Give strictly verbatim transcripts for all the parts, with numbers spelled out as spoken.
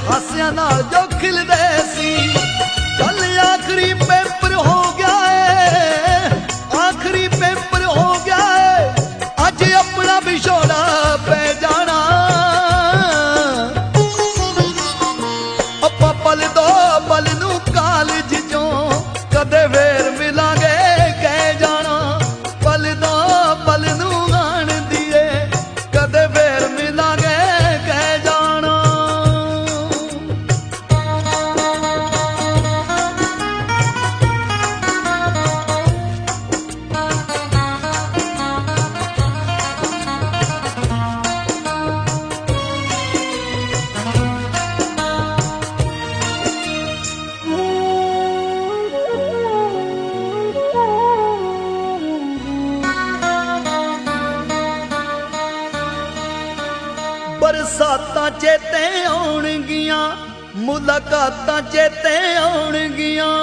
हासियां नाल जो खिलदे सी। कल आखिरी पेपर हो गया है, आखिरी पेपर हो गया है, अज अपना विछोड़ा पै जाना। अपा पल दो पल नू कालज चों कदे वेर मिलांगे कह जाना। पल दो पल नू आण दिए कदे वेर मिलांगे कह जाना। बरसातां चेते आउणगियां, मुलाकातां चेते आउणगियां।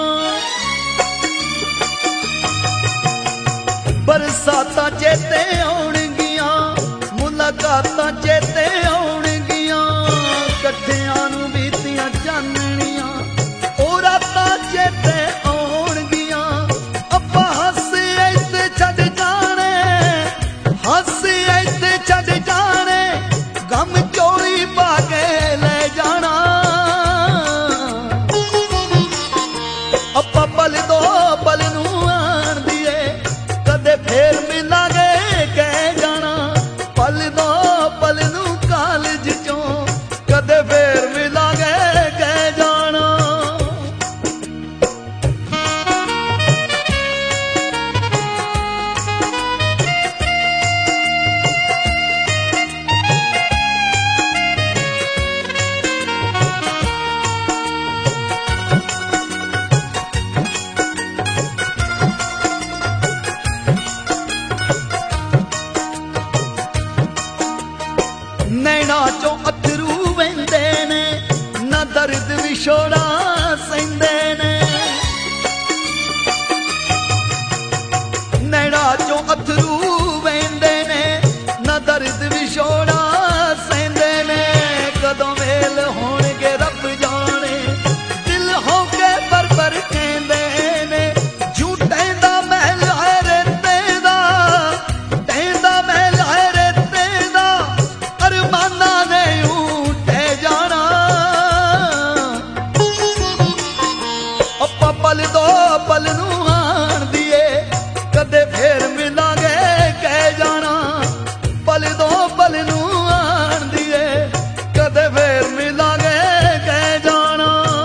बरसातां चेते आउणगियां, मुलाकातां चेते आउणगियां। कट्ठियां नूं बीतियां चानणियां ओ रातां चेते आउणगियां। अप्पां हस्से इत्ते छड्ड जाणे, हस्से इत्ते छड्ड जाणे, गम चोरी पाके ले जाना। अपा पल दो पल नू आण दिए कदे फेर मिलांगे कह जाना। पल दो पल नू कालज चों कदे फेर मिलांगे कह जाना। नैना चों अथरू वहिंदे ने, ना दर्द विछोड़ा सहिंदे ने। नैना चों अथरू वहिंदे ने, ना दर्द विछोड़ा सहिंदे ने। कदों मेल होणगे रब जाने, दिल होके बर बर कहंदे ने। झूठे दा महल है रेते दा, टेंदा महल है रेते दा, अरमाना ने ऊटे जाना। अपा पल दो पल नू आण दिए कदे फेर मिलांगे कह जाना। पल दो पल नू आण दिए कदे फेर मिलांगे कह जाना।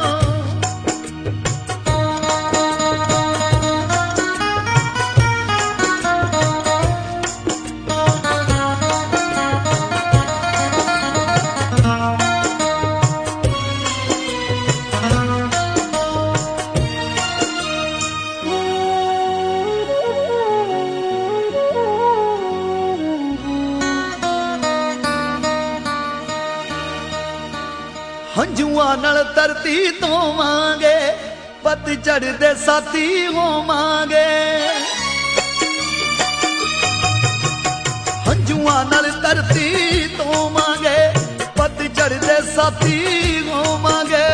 हंजुआं नाल धरती धोवांगे, पतझड़ दे साथी होवांगे। हंजुआं नाल धरती धोवांगे, पतझड़ दे साथी होवांगे।